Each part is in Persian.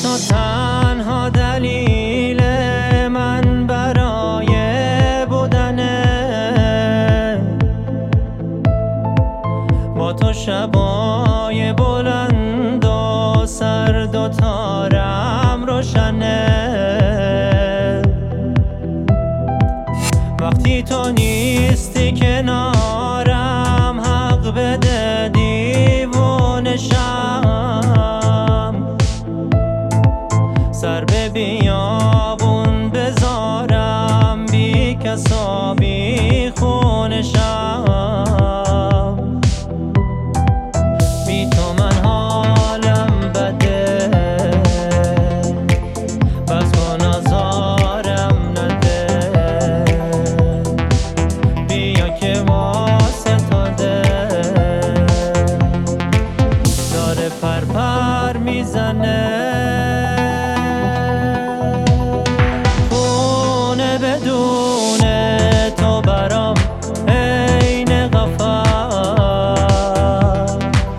تو تنها دلیل من برای بودنه، با تو شبای بلند و سرد و تارم روشنه. وقتی تو نیستی کنارم حق بده دیوونه شم، سر به بیابون بذارم بی کس و بی خونه شم. بی تو من حالم بده، بس کن آزارم نده، بیا که واسطاده داره پر میزنه. خونه بدون تو برام عین غفا،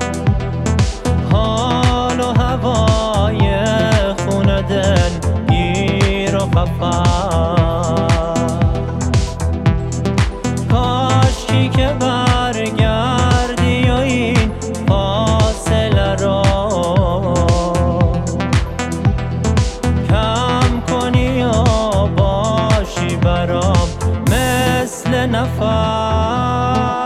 حال و هوای خونه دل گیر و خفا. کاشکی که برگردی و این فاصله رو کم کنی و باشی برام مثل نفس.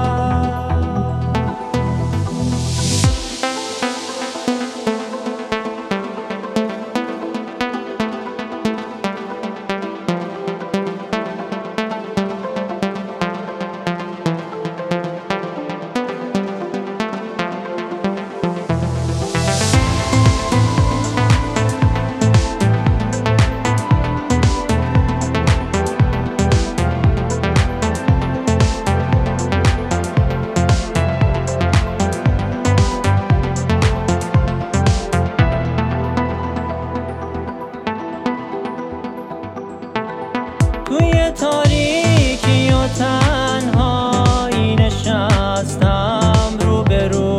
توی تاریکی و تنهایی نشستم روبرو،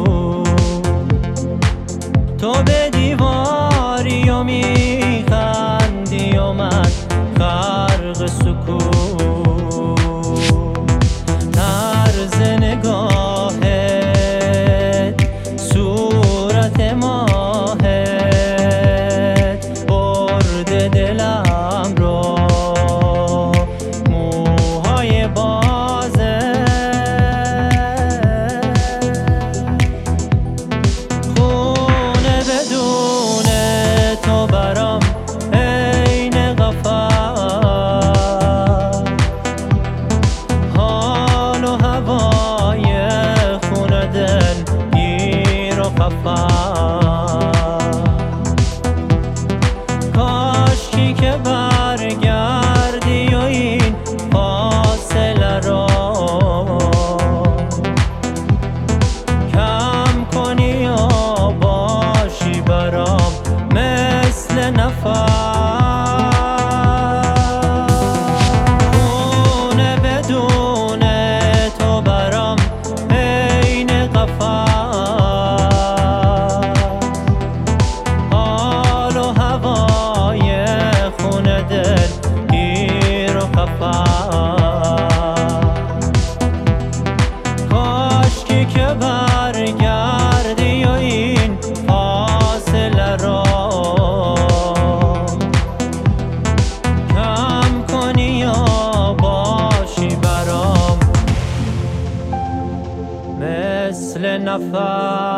تو به دیواری و میخندی و من غرق سکوت. طرز نگاهت، صورت ماهت برد دلم رو، کاشکی که برگردی و این فاصله رو کم کنی و باشی برام مثل نفس. خونه بدون تو برام عین غفا، کاشکی که برگردی و این فاصله رو کم کنی و باشی برام مثل نفس.